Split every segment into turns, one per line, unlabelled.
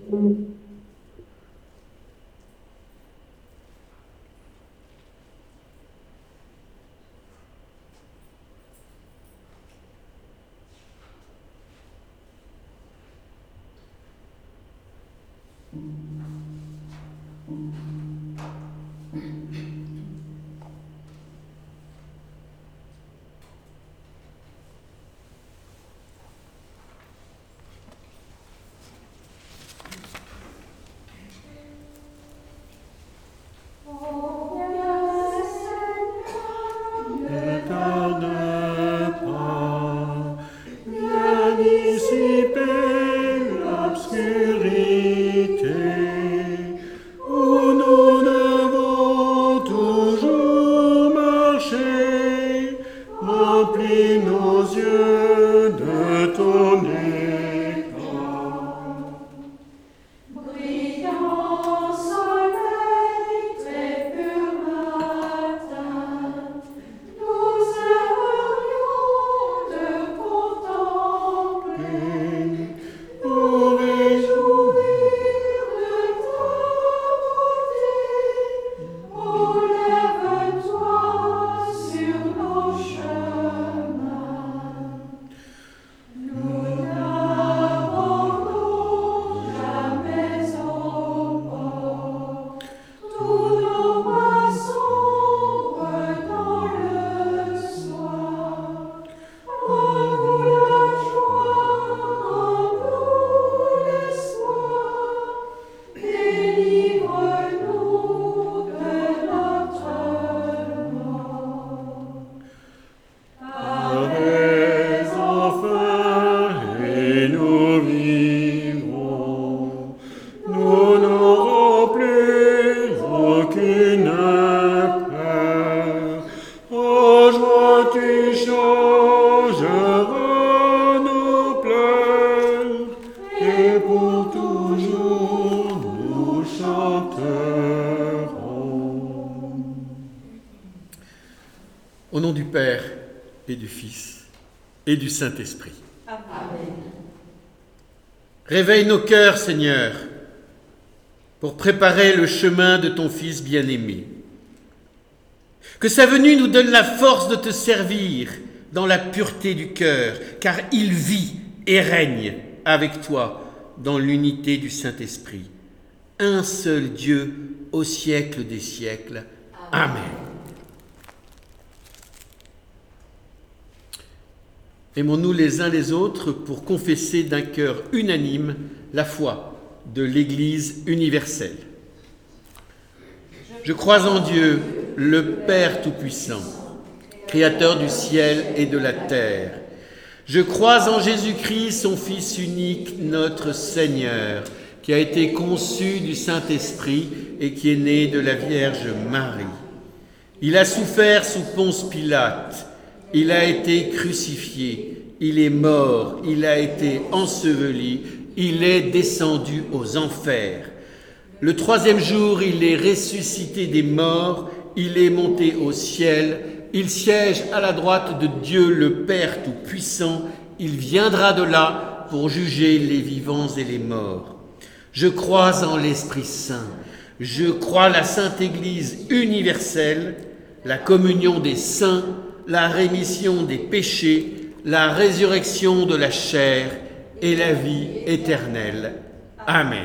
Au nom du Père et du Fils et du Saint-Esprit.
Amen.
Réveille nos cœurs, Seigneur, pour préparer le chemin de ton Fils bien-aimé. Que sa venue nous donne la force de te servir dans la pureté du cœur, car il vit et règne avec toi dans l'unité du Saint-Esprit. Un seul Dieu au siècle des siècles. Amen. Aimons-nous les uns les autres pour confesser d'un cœur unanime la foi de l'Église universelle. Je crois en Dieu, le Père Tout-Puissant, Créateur du ciel et de la terre. Je crois en Jésus-Christ, son Fils unique, notre Seigneur, qui a été conçu du Saint-Esprit et qui est né de la Vierge Marie. Il a souffert sous Ponce Pilate. Il a été crucifié, il est mort, il a été enseveli, il est descendu aux enfers. Le troisième jour, il est ressuscité des morts, il est monté au ciel, il siège à la droite de Dieu le Père Tout-Puissant, il viendra de là pour juger les vivants et les morts. Je crois en l'Esprit Saint, je crois la Sainte Église universelle, la communion des saints, la rémission des péchés, la résurrection de la chair et la vie éternelle. Amen.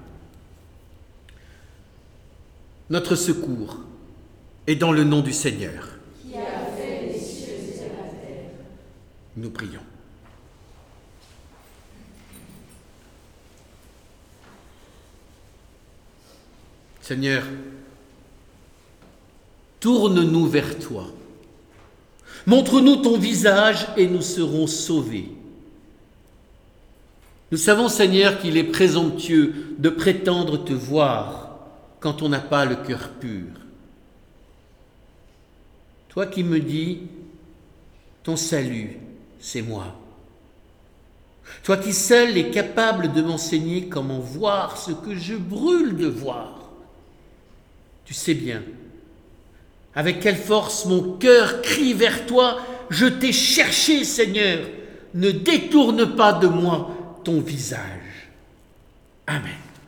Notre secours est dans le nom du Seigneur.
Qui a fait les cieux et la terre.
Nous prions. Seigneur, tourne-nous vers toi. Montre-nous ton visage et nous serons sauvés. Nous savons, Seigneur, qu'il est présomptueux de prétendre te voir quand on n'a pas le cœur pur. Toi qui me dis, ton salut, c'est moi. Toi qui seul es capable de m'enseigner comment voir ce que je brûle de voir. Tu sais bien avec quelle force mon cœur crie vers toi. Je t'ai cherché, Seigneur. Ne détourne pas de moi ton visage. Amen.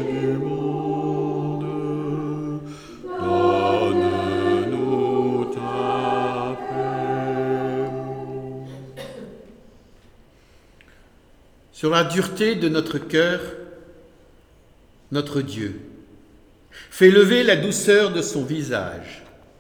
du monde, donne-nous ta paix. Sur la dureté de notre cœur, notre Dieu fait lever la douceur de son visage.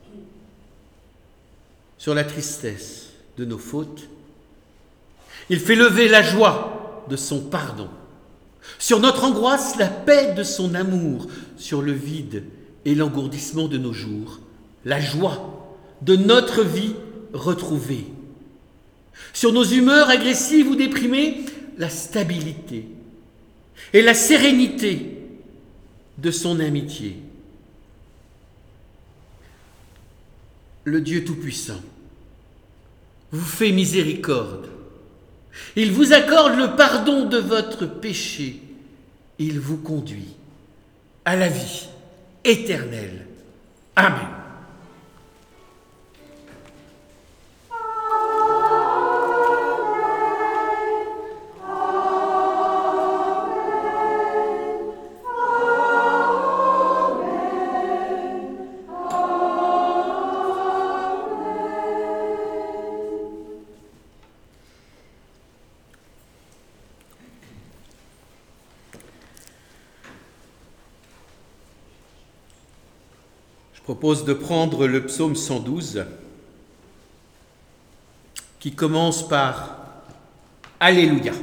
Sur la tristesse de nos fautes, il fait lever la joie de son pardon. Sur notre angoisse, la paix de son amour. Sur le vide et l'engourdissement de nos jours, la joie de notre vie retrouvée. Sur nos humeurs agressives ou déprimées, la stabilité et la sérénité de son amitié. Le Dieu Tout-Puissant vous fait miséricorde. Il vous accorde le pardon de votre péché. Il vous conduit à la vie éternelle. Amen. Je propose de prendre le psaume 112 qui commence par Alléluia.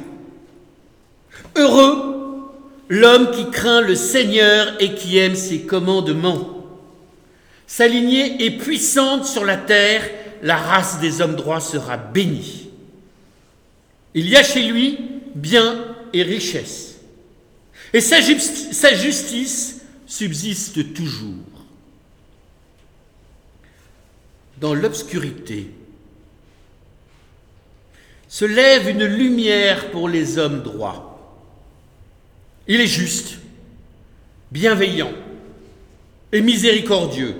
Heureux l'homme qui craint le Seigneur et qui aime ses commandements. Sa lignée est puissante sur la terre, la race des hommes droits sera bénie. Il y a chez lui bien et richesse, et sa justice subsiste toujours. Dans l'obscurité se lève une lumière pour les hommes droits. Il est juste, bienveillant et miséricordieux.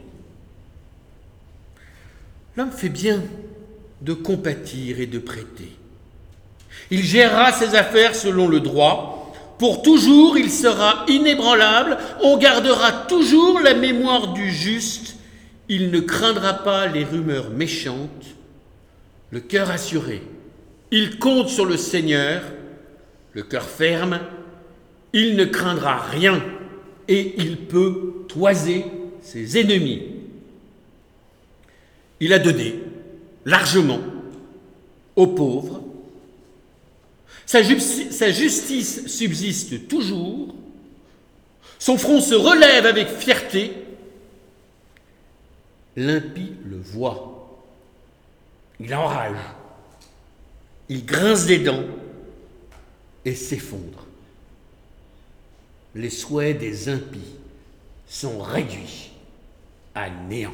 L'homme fait bien de compatir et de prêter. Il gérera ses affaires selon le droit. Pour toujours, il sera inébranlable. On gardera toujours la mémoire du juste. Il ne craindra pas les rumeurs méchantes. Le cœur assuré, il compte sur le Seigneur. Le cœur ferme, il ne craindra rien et il peut toiser ses ennemis. Il a donné largement aux pauvres. Sa justice subsiste toujours. Son front se relève avec fierté. L'impie le voit. Il enrage. Il grince des dents et s'effondre. Les souhaits des impies sont réduits à néant.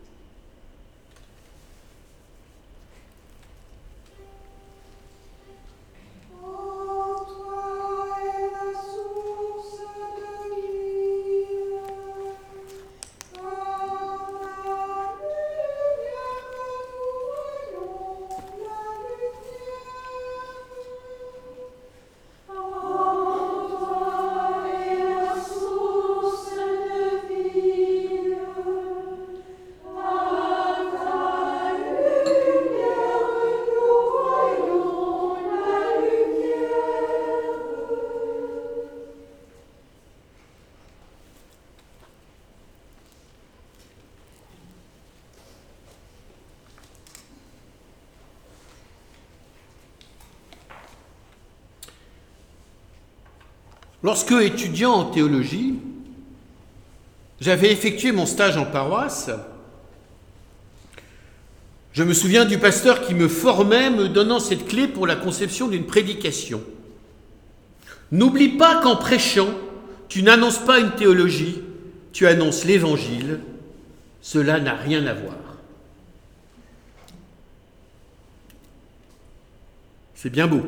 Lorsque, étudiant en théologie, j'avais effectué mon stage en paroisse, je me souviens du pasteur qui me formait, me donnant cette clé pour la conception d'une prédication. N'oublie pas qu'en prêchant, tu n'annonces pas une théologie, tu annonces l'Évangile. Cela n'a rien à voir. C'est bien beau.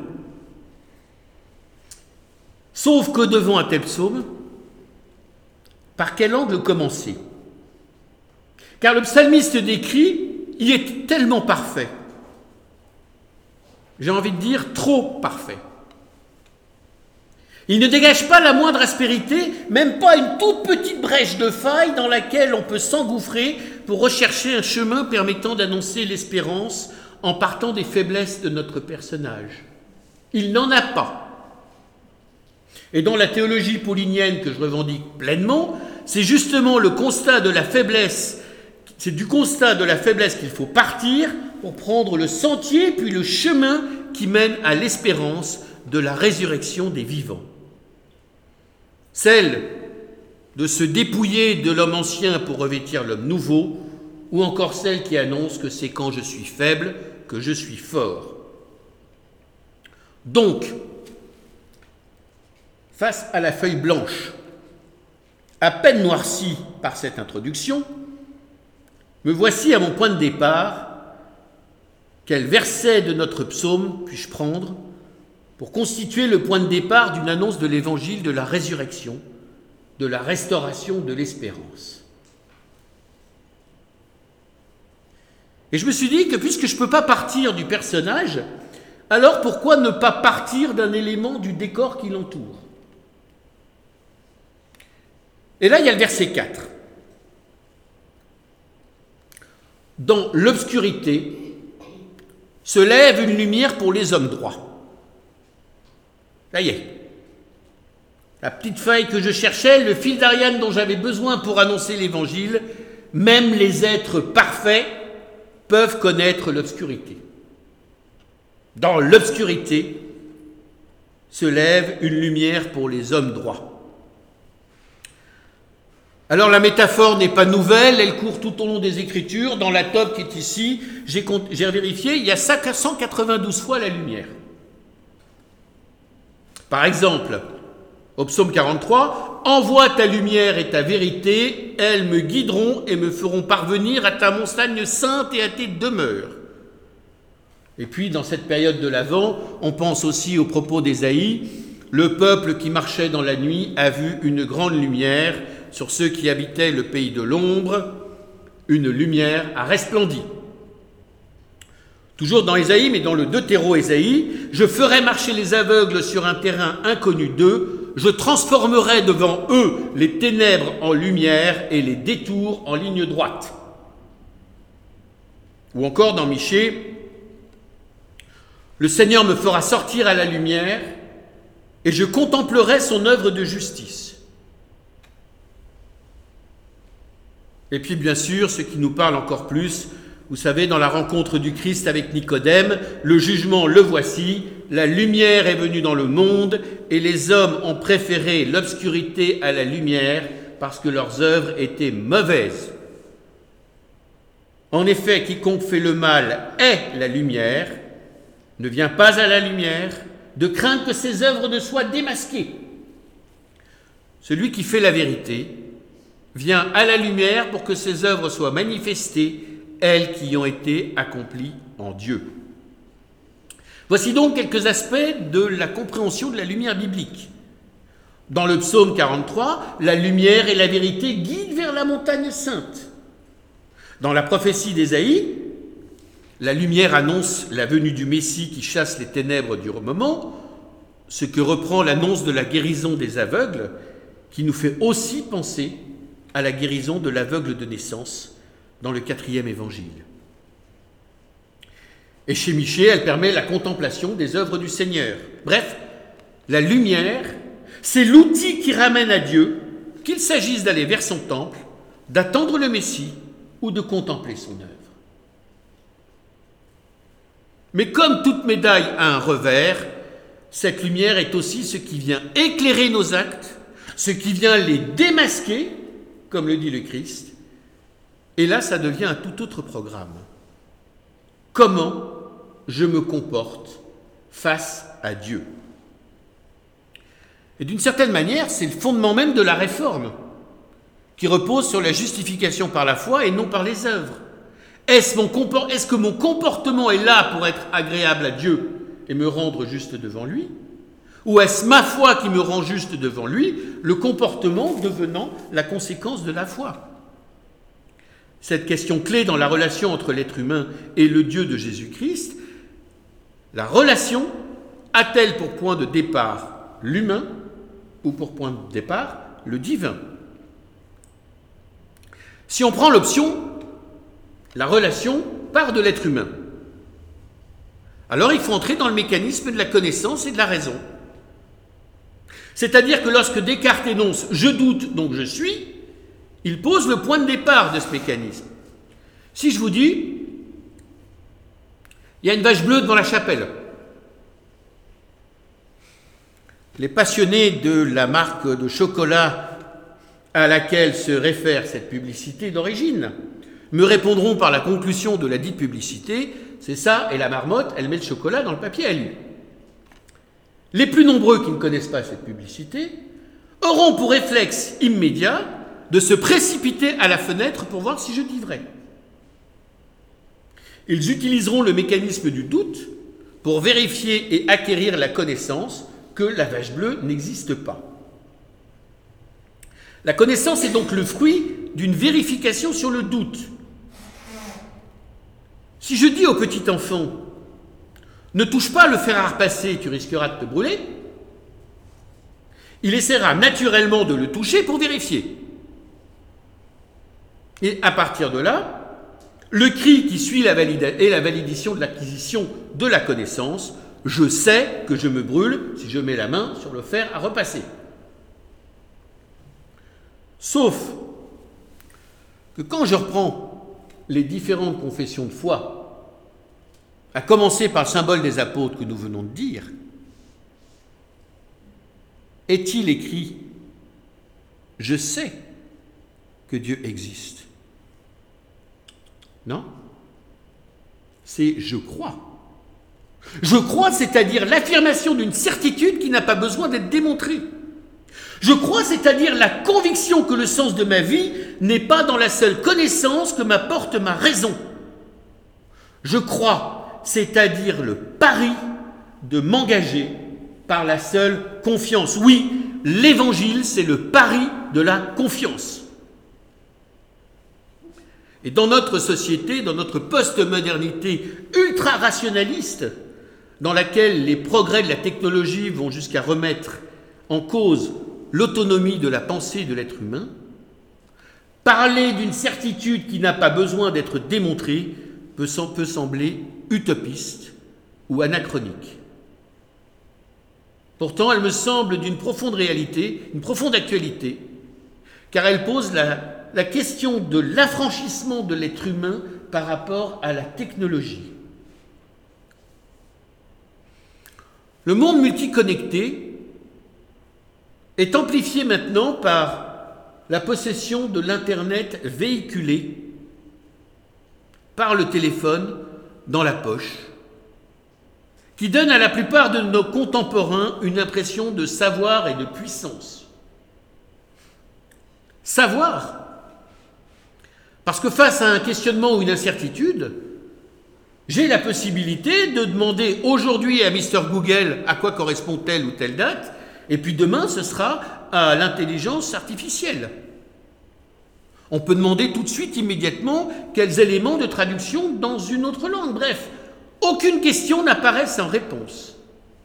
Sauf que devant un tel psaume, par quel angle commencer ? Car le psalmiste décrit y est tellement parfait. J'ai envie de dire trop parfait. Il ne dégage pas la moindre aspérité, même pas une toute petite brèche de faille dans laquelle on peut s'engouffrer pour rechercher un chemin permettant d'annoncer l'espérance en partant des faiblesses de notre personnage. Il n'en a pas. Et dans la théologie paulinienne que je revendique pleinement, c'est justement le constat de la faiblesse, c'est du constat de la faiblesse qu'il faut partir pour prendre le sentier puis le chemin qui mène à l'espérance de la résurrection des vivants. Celle de se dépouiller de l'homme ancien pour revêtir l'homme nouveau, ou encore celle qui annonce que c'est quand je suis faible que je suis fort. Donc, face à la feuille blanche, à peine noircie par cette introduction, me voici à mon point de départ. Quel verset de notre psaume puis-je prendre pour constituer le point de départ d'une annonce de l'évangile de la résurrection, de la restauration de l'espérance? Et je me suis dit que puisque je ne peux pas partir du personnage, alors pourquoi ne pas partir d'un élément du décor qui l'entoure? Et là, il y a le verset 4. Dans l'obscurité se lève une lumière pour les hommes droits. Ça y est. La petite feuille que je cherchais, le fil d'Ariane dont j'avais besoin pour annoncer l'évangile, même les êtres parfaits peuvent connaître l'obscurité. Dans l'obscurité se lève une lumière pour les hommes droits. Alors la métaphore n'est pas nouvelle, elle court tout au long des Écritures. Dans la tome qui est ici, j'ai vérifié, il y a 192 fois la lumière. Par exemple, au psaume 43, « Envoie ta lumière et ta vérité, elles me guideront et me feront parvenir à ta montagne sainte et à tes demeures. » Et puis, dans cette période de l'Avent, on pense aussi aux propos d'Ésaïe, « Le peuple qui marchait dans la nuit a vu une grande lumière, sur ceux qui habitaient le pays de l'ombre, une lumière a resplendi. » Toujours dans Ésaïe, mais dans le Deutéro-Ésaïe, « Je ferai marcher les aveugles sur un terrain inconnu d'eux, je transformerai devant eux les ténèbres en lumière et les détours en ligne droite. » Ou encore dans Michée, « Le Seigneur me fera sortir à la lumière et je contemplerai son œuvre de justice. » Et puis bien sûr, ce qui nous parle encore plus, vous savez, dans la rencontre du Christ avec Nicodème, le jugement le voici, la lumière est venue dans le monde et les hommes ont préféré l'obscurité à la lumière parce que leurs œuvres étaient mauvaises. En effet, quiconque fait le mal est la lumière, ne vient pas à la lumière, de crainte que ses œuvres ne soient démasquées. Celui qui fait la vérité vient à la lumière pour que ses œuvres soient manifestées, elles qui ont été accomplies en Dieu. Voici donc quelques aspects de la compréhension de la lumière biblique. Dans le psaume 43, la lumière et la vérité guident vers la montagne sainte. Dans la prophétie d'Ésaïe, la lumière annonce la venue du Messie qui chasse les ténèbres du moment, ce que reprend l'annonce de la guérison des aveugles, qui nous fait aussi penser à la guérison de l'aveugle de naissance dans le 4e évangile. Et chez Michée, elle permet la contemplation des œuvres du Seigneur. Bref, la lumière, c'est l'outil qui ramène à Dieu, qu'il s'agisse d'aller vers son temple, d'attendre le Messie ou de contempler son œuvre. Mais comme toute médaille a un revers, cette lumière est aussi ce qui vient éclairer nos actes, ce qui vient les démasquer, comme le dit le Christ. Et là, ça devient un tout autre programme. Comment je me comporte face à Dieu? Et d'une certaine manière, c'est le fondement même de la réforme, qui repose sur la justification par la foi et non par les œuvres. Est-ce que mon comportement est là pour être agréable à Dieu et me rendre juste devant lui? Ou est-ce ma foi qui me rend juste devant lui, le comportement devenant la conséquence de la foi? Cette question clé dans la relation entre l'être humain et le Dieu de Jésus-Christ, la relation a-t-elle pour point de départ l'humain ou pour point de départ le divin. Si on prend l'option, la relation part de l'être humain. Alors il faut entrer dans le mécanisme de la connaissance et de la raison. C'est-à-dire que lorsque Descartes énonce « je doute, donc je suis », il pose le point de départ de ce mécanisme. Si je vous dis « il y a une vache bleue devant la chapelle », les passionnés de la marque de chocolat à laquelle se réfère cette publicité d'origine me répondront par la conclusion de la dite publicité, c'est ça, et la marmotte, elle met le chocolat dans le papier alu. Les plus nombreux qui ne connaissent pas cette publicité auront pour réflexe immédiat de se précipiter à la fenêtre pour voir si je dis vrai. Ils utiliseront le mécanisme du doute pour vérifier et acquérir la connaissance que la vache bleue n'existe pas. La connaissance est donc le fruit d'une vérification sur le doute. Si je dis au petit enfant « ne touche pas le fer à repasser, tu risqueras de te brûler », il essaiera naturellement de le toucher pour vérifier. Et à partir de là, le cri qui suit la validation de l'acquisition de la connaissance, je sais que je me brûle si je mets la main sur le fer à repasser. Sauf que quand je reprends les différentes confessions de foi, à commencer par le symbole des apôtres que nous venons de dire, est-il écrit « Je sais que Dieu existe ». Non, c'est « je crois ». Je crois, c'est-à-dire l'affirmation d'une certitude qui n'a pas besoin d'être démontrée. Je crois, c'est-à-dire la conviction que le sens de ma vie n'est pas dans la seule connaissance que m'apporte ma raison. Je crois, c'est-à-dire le pari de m'engager par la seule confiance. Oui, l'Évangile, c'est le pari de la confiance. Et dans notre société, dans notre post-modernité ultra-rationaliste, dans laquelle les progrès de la technologie vont jusqu'à remettre en cause l'autonomie de la pensée de l'être humain, parler d'une certitude qui n'a pas besoin d'être démontrée peut sembler utopiste ou anachronique. Pourtant, elle me semble d'une profonde réalité, une profonde actualité, car elle pose la question de l'affranchissement de l'être humain par rapport à la technologie. Le monde multiconnecté est amplifié maintenant par la possession de l'Internet véhiculé par le téléphone dans la poche, qui donne à la plupart de nos contemporains une impression de savoir et de puissance. Savoir, parce que face à un questionnement ou une incertitude, j'ai la possibilité de demander aujourd'hui à Mister Google à quoi correspond telle ou telle date, et puis demain ce sera à l'intelligence artificielle. On peut demander tout de suite, immédiatement, quels éléments de traduction dans une autre langue. Bref, aucune question n'apparaît sans réponse.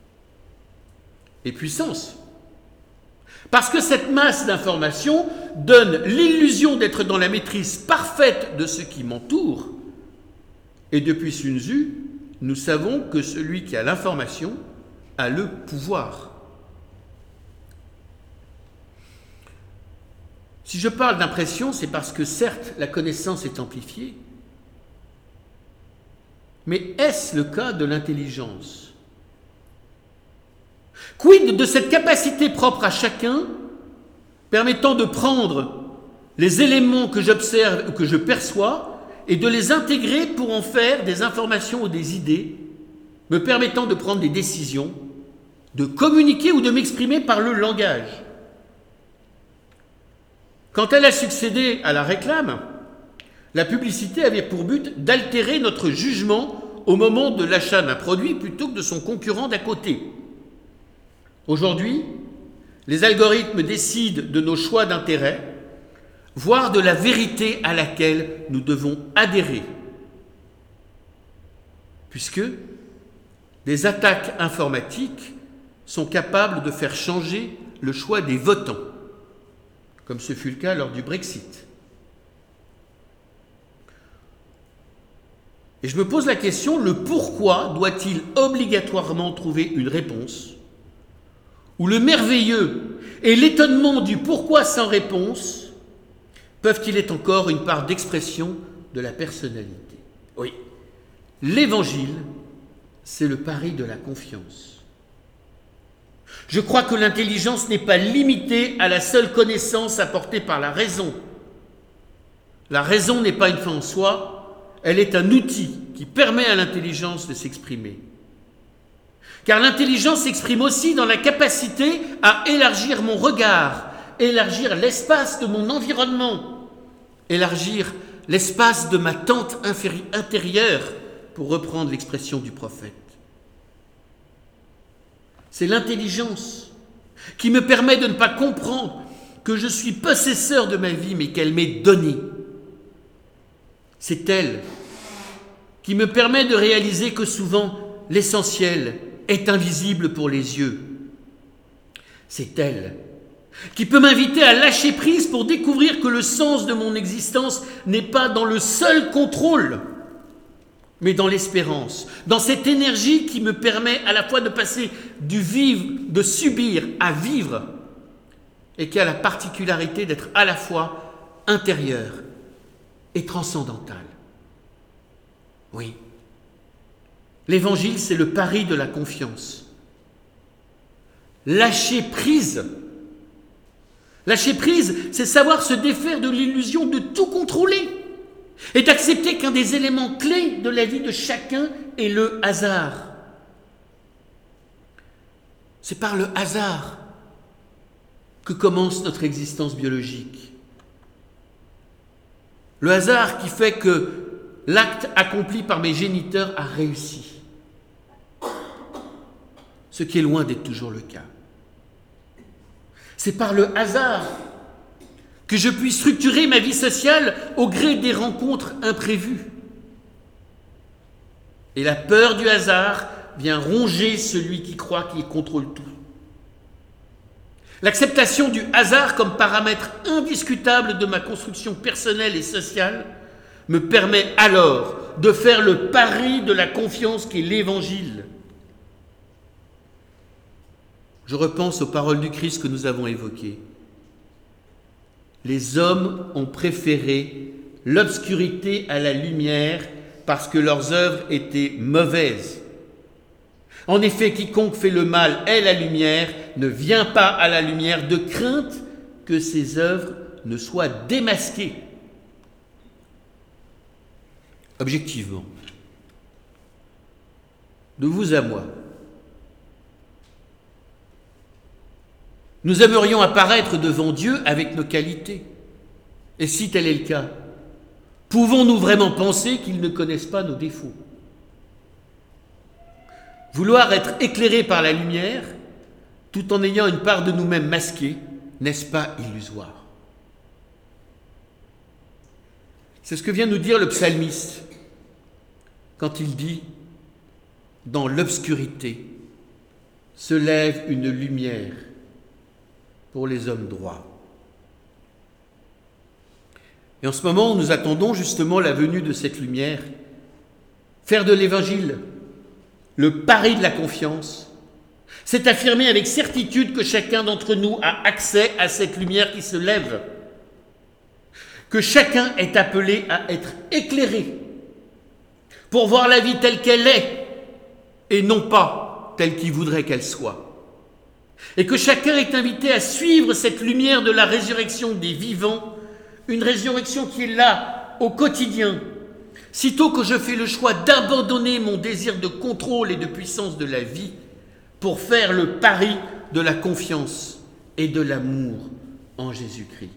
Et puissance. Parce que cette masse d'informations donne l'illusion d'être dans la maîtrise parfaite de ce qui m'entoure. Et depuis Sun Tzu, nous savons que celui qui a l'information a le pouvoir. Si je parle d'impression, c'est parce que certes, la connaissance est amplifiée, mais est-ce le cas de l'intelligence ? Quid de cette capacité propre à chacun permettant de prendre les éléments que j'observe ou que je perçois et de les intégrer pour en faire des informations ou des idées, me permettant de prendre des décisions, de communiquer ou de m'exprimer par le langage. Quand elle a succédé à la réclame, la publicité avait pour but d'altérer notre jugement au moment de l'achat d'un produit plutôt que de son concurrent d'à côté. Aujourd'hui, les algorithmes décident de nos choix d'intérêt, voire de la vérité à laquelle nous devons adhérer. Puisque des attaques informatiques sont capables de faire changer le choix des votants, comme ce fut le cas lors du Brexit. Et je me pose la question, le pourquoi doit-il obligatoirement trouver une réponse, ou le merveilleux et l'étonnement du pourquoi sans réponse peuvent-ils être encore une part d'expression de la personnalité? Oui, l'Évangile, c'est le pari de la confiance. Je crois que l'intelligence n'est pas limitée à la seule connaissance apportée par la raison. La raison n'est pas une fin en soi, elle est un outil qui permet à l'intelligence de s'exprimer. Car l'intelligence s'exprime aussi dans la capacité à élargir mon regard, élargir l'espace de mon environnement, élargir l'espace de ma tente intérieure, pour reprendre l'expression du prophète. C'est l'intelligence qui me permet de ne pas comprendre que je suis possesseur de ma vie, mais qu'elle m'est donnée. C'est elle qui me permet de réaliser que souvent l'essentiel est invisible pour les yeux. C'est elle qui peut m'inviter à lâcher prise pour découvrir que le sens de mon existence n'est pas dans le seul contrôle, mais dans l'espérance, dans cette énergie qui me permet à la fois de passer du vivre, de subir à vivre, et qui a la particularité d'être à la fois intérieure et transcendantale. Oui, l'Évangile, c'est le pari de la confiance. Lâcher prise. Lâcher prise, c'est savoir se défaire de l'illusion de tout contrôler et d'accepter qu'un des éléments clés de la vie de chacun est le hasard. C'est par le hasard que commence notre existence biologique. Le hasard qui fait que l'acte accompli par mes géniteurs a réussi, ce qui est loin d'être toujours le cas. C'est par le hasard que je puis structurer ma vie sociale au gré des rencontres imprévues. Et la peur du hasard vient ronger celui qui croit qu'il contrôle tout. L'acceptation du hasard comme paramètre indiscutable de ma construction personnelle et sociale me permet alors de faire le pari de la confiance qu'est l'Évangile. Je repense aux paroles du Christ que nous avons évoquées. Les hommes ont préféré l'obscurité à la lumière parce que leurs œuvres étaient mauvaises. En effet, quiconque fait le mal est la lumière, ne vient pas à la lumière de crainte que ses œuvres ne soient démasquées. Objectivement, de vous à moi, nous aimerions apparaître devant Dieu avec nos qualités. Et si tel est le cas, pouvons-nous vraiment penser qu'il ne connaisse pas nos défauts? Vouloir être éclairé par la lumière, tout en ayant une part de nous-mêmes masquée, n'est-ce pas illusoire? C'est ce que vient nous dire le psalmiste quand il dit « Dans l'obscurité se lève une lumière pour les hommes droits. » Et en ce moment, nous attendons justement la venue de cette lumière, faire de l'Évangile le pari de la confiance, c'est affirmer avec certitude que chacun d'entre nous a accès à cette lumière qui se lève, que chacun est appelé à être éclairé pour voir la vie telle qu'elle est et non pas telle qu'il voudrait qu'elle soit. Et que chacun est invité à suivre cette lumière de la résurrection des vivants, une résurrection qui est là, au quotidien, sitôt que je fais le choix d'abandonner mon désir de contrôle et de puissance de la vie pour faire le pari de la confiance et de l'amour en Jésus-Christ.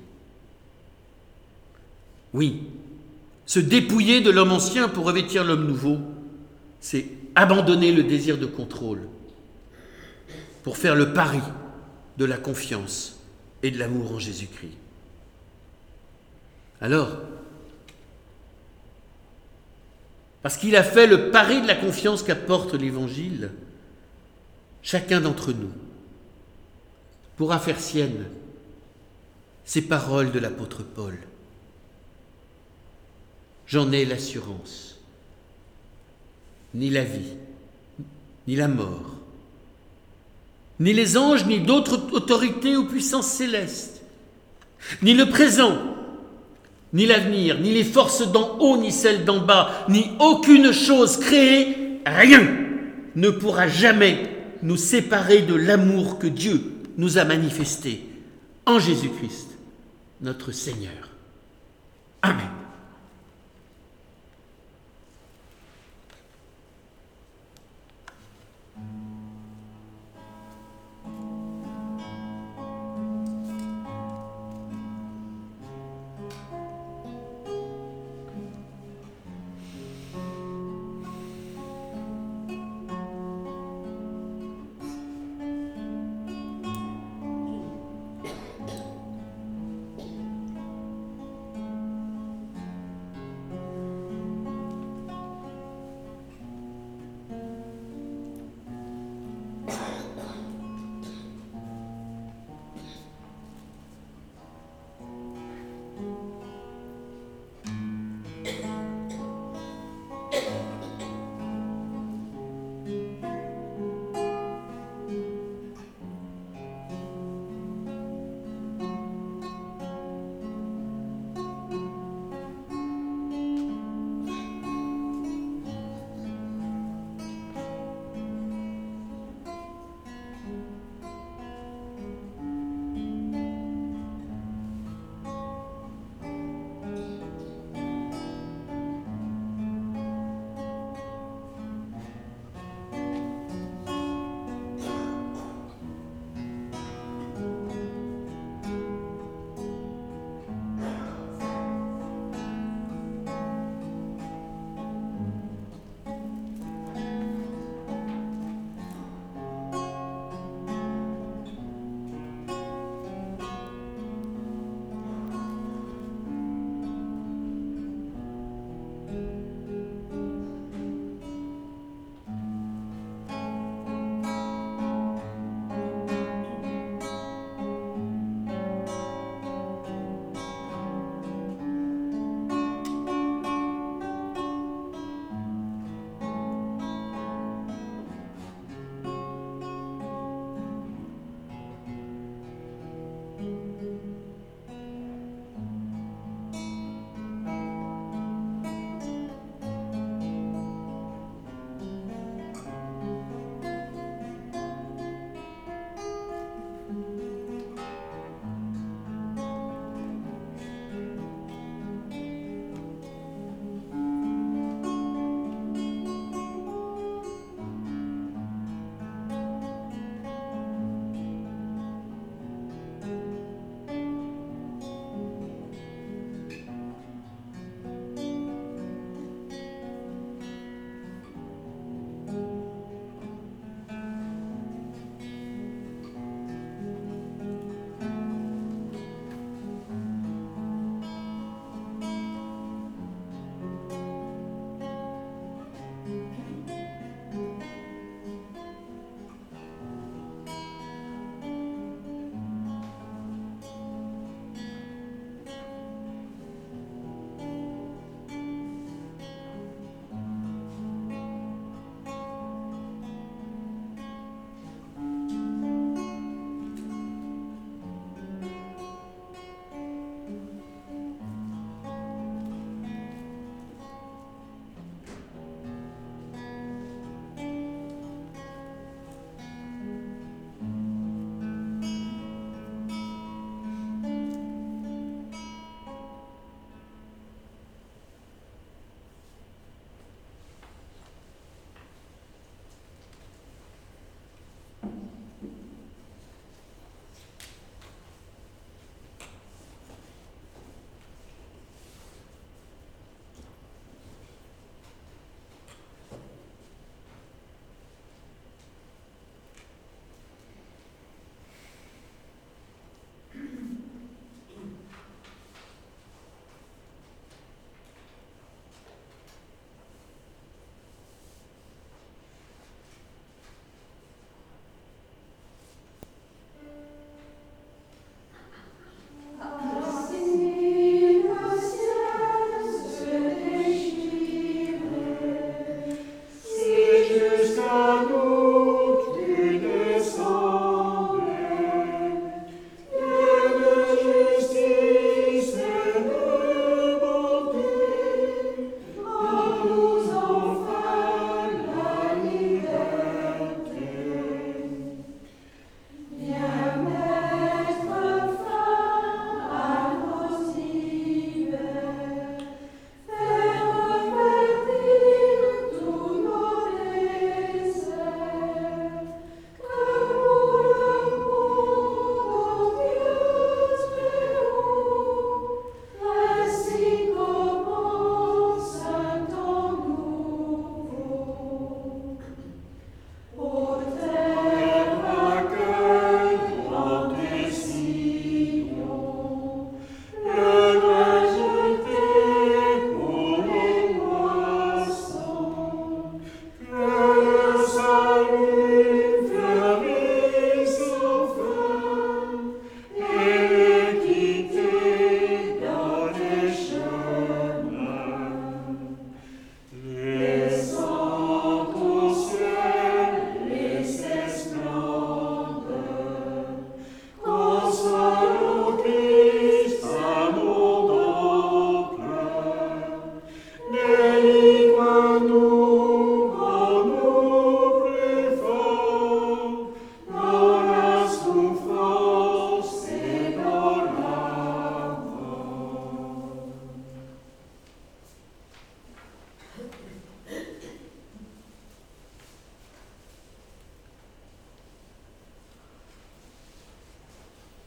Oui, se dépouiller de l'homme ancien pour revêtir l'homme nouveau, c'est abandonner le désir de contrôle pour faire le pari de la confiance et de l'amour en Jésus-Christ. Alors, parce qu'il a fait le pari de la confiance qu'apporte l'Évangile, chacun d'entre nous pourra faire sienne ces paroles de l'apôtre Paul. J'en ai l'assurance. Ni la vie, ni la mort, ni les anges, ni d'autres autorités ou puissances célestes, ni le présent, ni l'avenir, ni les forces d'en haut, ni celles d'en bas, ni aucune chose créée, rien ne pourra jamais nous séparer de l'amour que Dieu nous a manifesté en Jésus-Christ, notre Seigneur. Amen.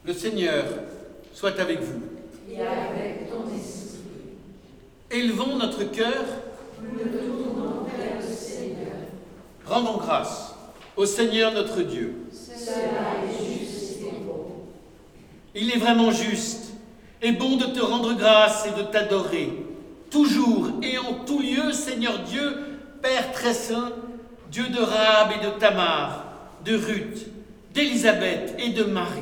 Le Seigneur soit avec vous.
Et avec ton esprit.
Élevons notre cœur.
Nous nous tournons vers le Seigneur.
Rendons grâce au Seigneur notre Dieu.
Cela est juste et bon.
Il est vraiment juste et bon de te rendre grâce et de t'adorer, toujours et en tout lieu, Seigneur Dieu, Père très saint, Dieu de Rahab et de Tamar, de Ruth, d'Élisabeth et de Marie.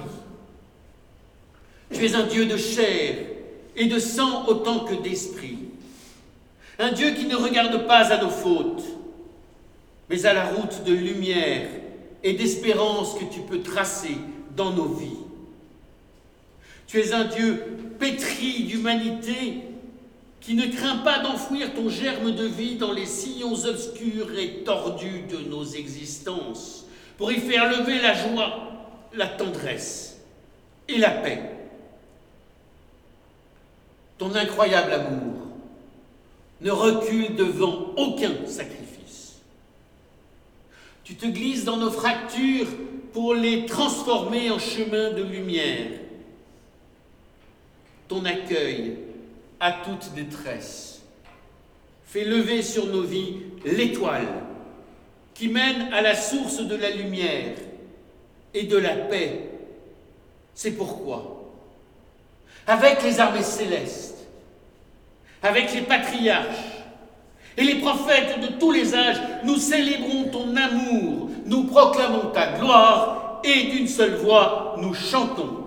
Tu es un Dieu de chair et de sang autant que d'esprit. Un Dieu qui ne regarde pas à nos fautes, mais à la route de lumière et d'espérance que tu peux tracer dans nos vies. Tu es un Dieu pétri d'humanité qui ne craint pas d'enfouir ton germe de vie dans les sillons obscurs et tordus de nos existences pour y faire lever la joie, la tendresse et la paix. Ton incroyable amour ne recule devant aucun sacrifice. Tu te glisses dans nos fractures pour les transformer en chemin de lumière. Ton accueil à toute détresse fait lever sur nos vies l'étoile qui mène à la source de la lumière et de la paix. C'est pourquoi, avec les armées célestes, avec les patriarches et les prophètes de tous les âges, nous célébrons ton amour, nous proclamons ta gloire et d'une seule voix, nous chantons.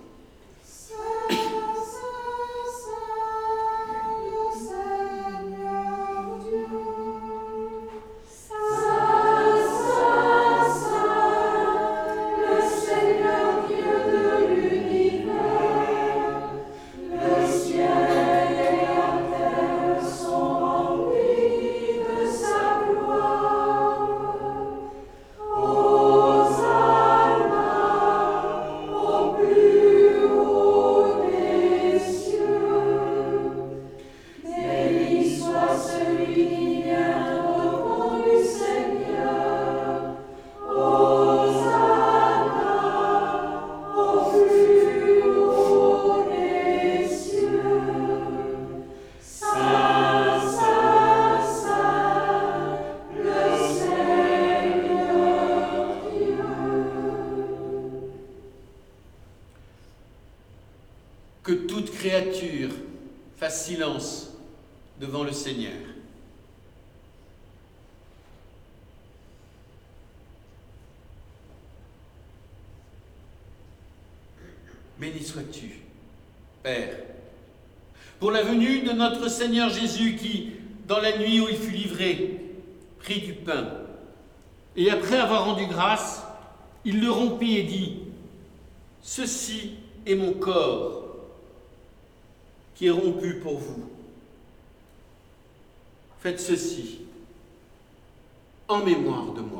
Que toute créature fasse silence devant le Seigneur. Béni sois-tu, Père, pour la venue de notre Seigneur Jésus qui, dans la nuit où il fut livré, prit du pain, et après avoir rendu grâce, il le rompit et dit : « Ceci est mon corps, qui est rompu pour vous. Faites ceci en mémoire de moi. »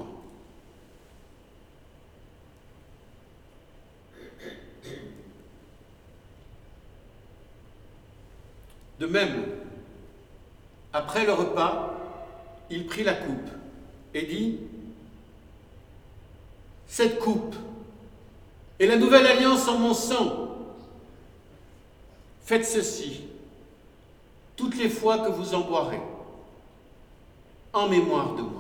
De même, après le repas, il prit la coupe et dit : « Cette coupe est la nouvelle alliance en mon sang. Faites ceci toutes les fois que vous en boirez, en mémoire de moi. »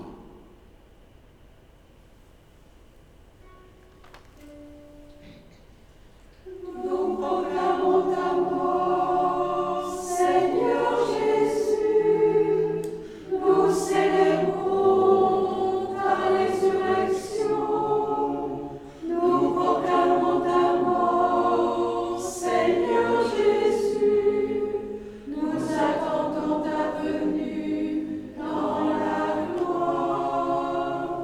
Nous proclamons ta mort, Seigneur Jésus. Nous célébrons ta résurrection. Nous proclamons ta mort, Seigneur Jésus. Nous attendons ta venue dans la gloire.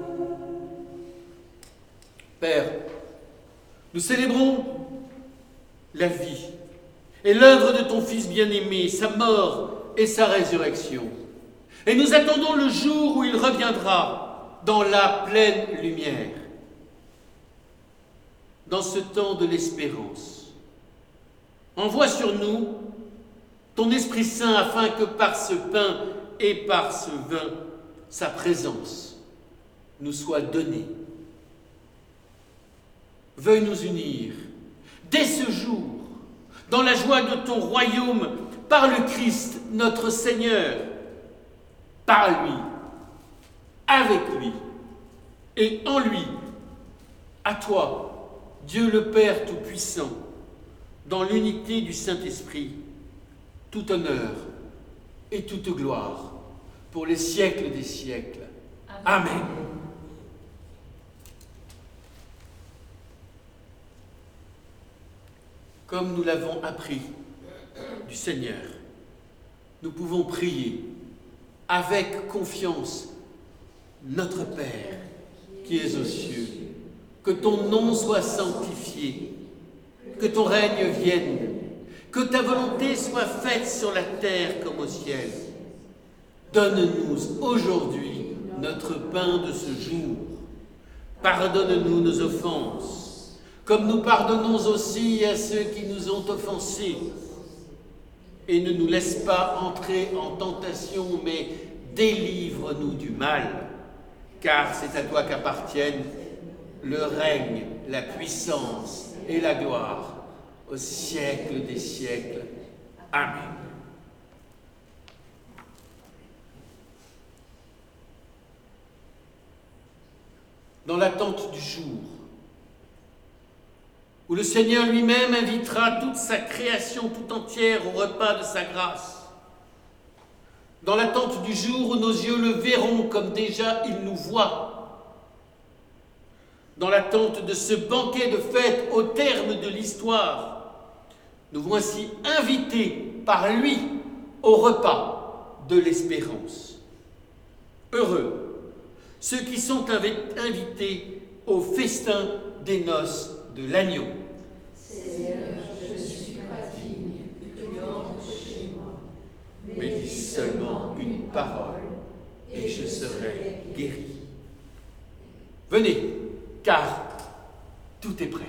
Père, nous célébrons la vie et l'œuvre de ton Fils bien-aimé, sa mort et sa résurrection. Et nous attendons le jour où il reviendra dans la pleine lumière. Dans ce temps de l'espérance, envoie sur nous ton Esprit Saint afin que par ce pain et par ce vin, sa présence nous soit donnée. Veuille nous unir dès ce jour, dans la joie de ton royaume, par le Christ, notre Seigneur, par lui, avec lui et en lui, à toi, Dieu le Père Tout-Puissant, dans l'unité du Saint-Esprit, tout honneur et toute gloire pour les siècles des siècles. Amen. Comme nous l'avons appris du Seigneur, nous pouvons prier avec confiance. Notre Père, qui es aux cieux, que ton nom soit sanctifié, que ton règne vienne, que ta volonté soit faite sur la terre comme au ciel. Donne-nous aujourd'hui notre pain de ce jour. Pardonne-nous nos offenses, comme nous pardonnons aussi à ceux qui nous ont offensés. Et ne nous laisse pas entrer en tentation, mais délivre-nous du mal. Car c'est à toi qu'appartiennent le règne, la puissance et la gloire au siècle des siècles. Amen. Dans l'attente du jour où le Seigneur lui-même invitera toute sa création tout entière au repas de sa grâce, dans l'attente du jour où nos yeux le verront comme déjà il nous voit, dans l'attente de ce banquet de fête au terme de l'histoire, nous voici invités par lui au repas de l'espérance. Heureux ceux qui sont invités au festin des noces de l'agneau.
Seigneur, je ne suis pas digne que tu entres chez moi,
Mais dis seulement une parole, et je serai guéri. Venez, car tout est prêt.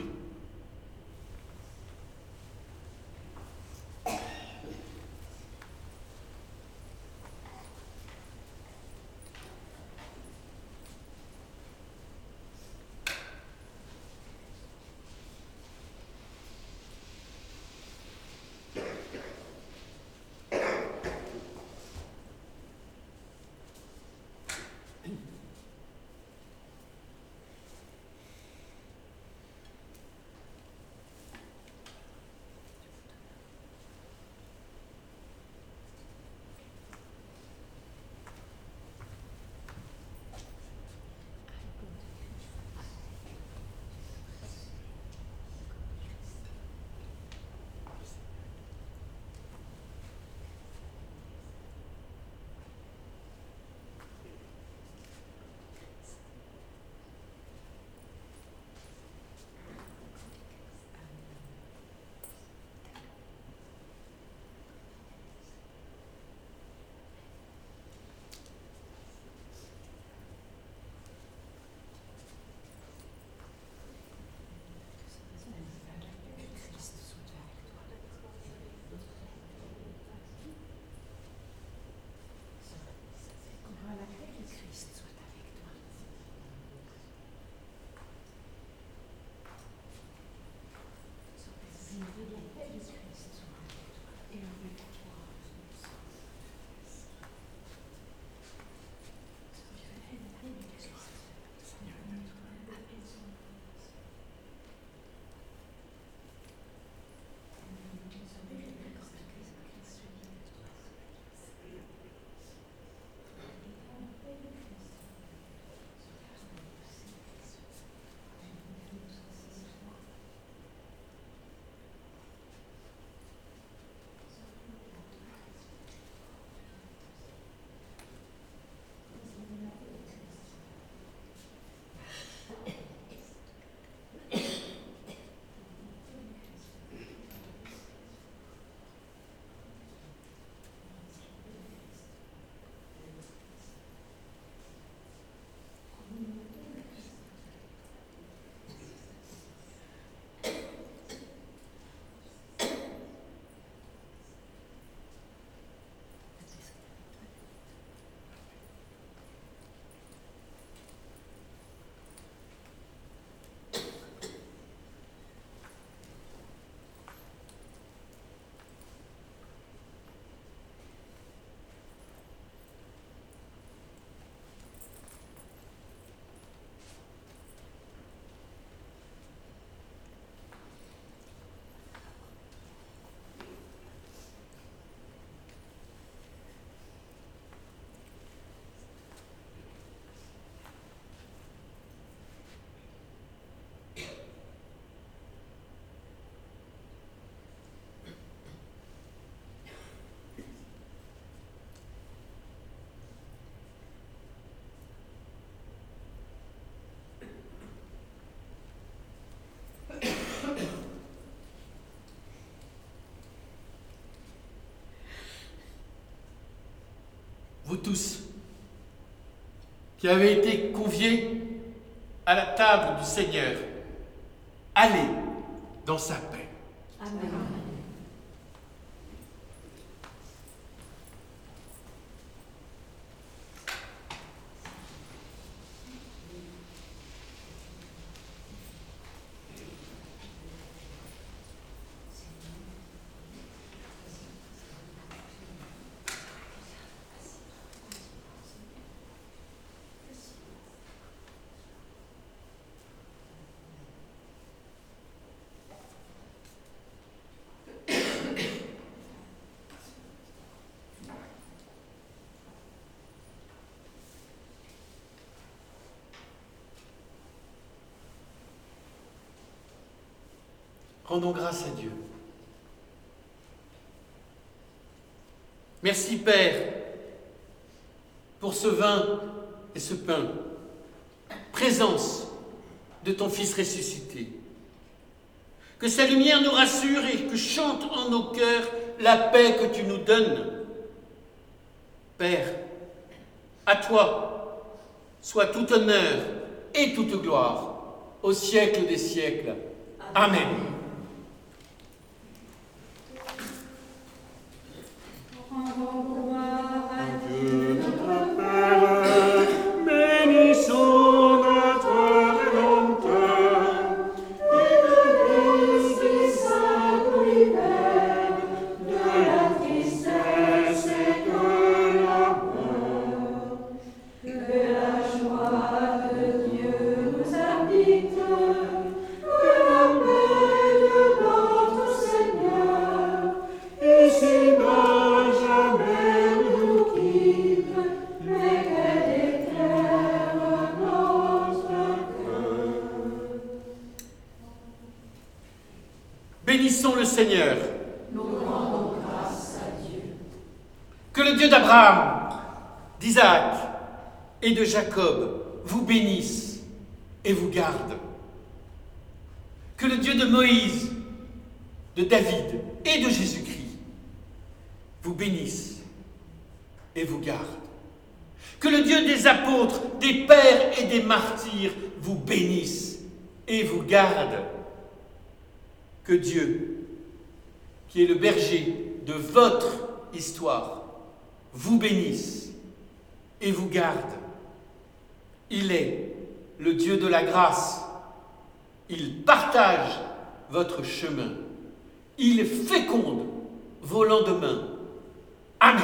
vous tous, qui avez été conviés à la table du Seigneur, allez dans sa paix.
Amen.
Rendons grâce à Dieu. Merci Père pour ce vin et ce pain, présence de ton Fils ressuscité. Que sa lumière nous rassure et que chante en nos cœurs la paix que tu nous donnes. Père, à toi soit tout honneur et toute gloire au siècle des siècles. Amen. Bénissons le Seigneur.
Nous rendons grâce à Dieu.
Que le Dieu d'Abraham, d'Isaac et de Jacob vous bénisse et vous garde. Que le Dieu de Moïse, de David et de Jésus-Christ vous bénisse et vous garde. Que le Dieu des apôtres, des pères et des martyrs vous bénisse et vous garde. Que Dieu, qui est le berger de votre histoire, vous bénisse et vous garde. Il est le Dieu de la grâce. Il partage votre chemin. Il féconde vos lendemains. Amen.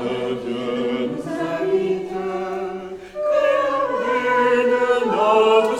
Notre